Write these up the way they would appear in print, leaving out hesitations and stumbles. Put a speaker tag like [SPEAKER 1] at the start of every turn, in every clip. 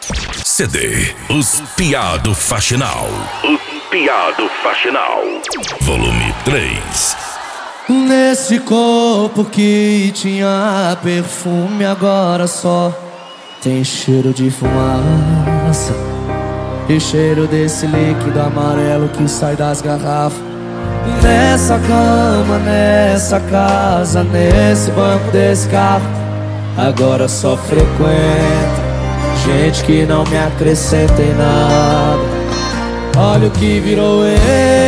[SPEAKER 1] CD Os Piado Faxinal. Os Piado Faxinal. Volume 3.
[SPEAKER 2] Nesse corpo que tinha perfume, agora só tem cheiro de fumaça e cheiro desse líquido amarelo que sai das garrafas. Nessa cama, nessa casa, nesse banco desse carro, agora só frequenta gente que não me acrescenta em nada. Olha o que virou eu,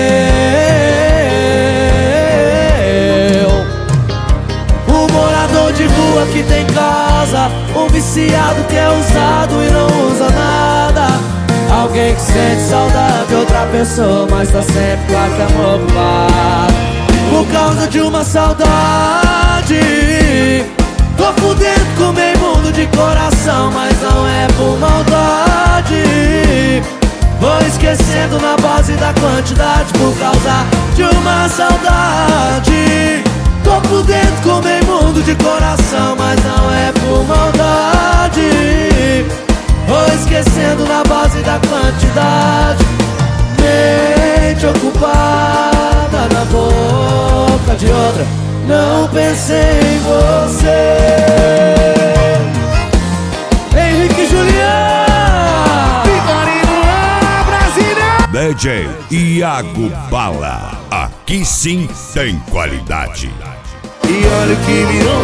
[SPEAKER 2] um morador de rua que tem casa, um viciado que é usado e não usa nada. Alguém que sente saudade de outra pessoa, mas tá sempre com a cama ocupada. Por causa de uma saudade, tô fudendo com meio mundo de coração, mas não é por maldade. Vou esquecendo na base da quantidade por causa de uma saudade. Tô fudendo com meio mundo de coração, mas não é por maldade. Vou esquecendo na base da quantidade. Mente ocupada na boca de outra, não pensei em você. Henrique Julião, Vitorino Brasília,
[SPEAKER 1] DJ Iago Bala. Aqui sim tem qualidade.
[SPEAKER 2] e olha o que virou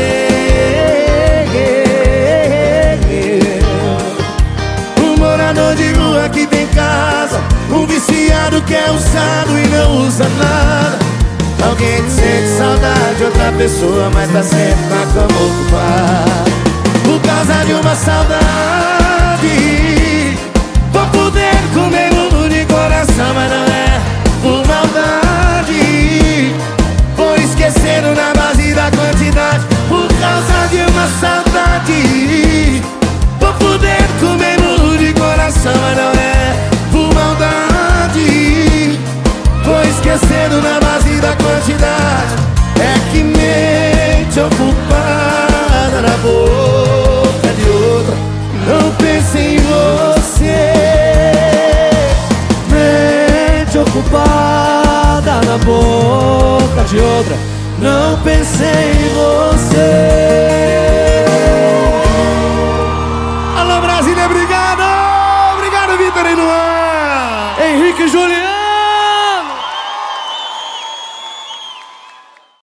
[SPEAKER 2] eu, um morador de rua que tem casa, um viciado que é usado e não usa nada. Alguém que sente saudade de outra pessoa, mas tá sempre com a cama ocupada. Por causa de uma saudade, tô podendo comer mundo de coração, mas não é por maldade. Vou esquecendo na base da quantidade. Por causa de uma saudade, tô podendo comer mundo de coração, mas não é por maldade. Vou esquecendo na base da quantidade. É que mente ocupada na boca de outra, não pense em você. Mente ocupada na boca de outra, não pensei em você.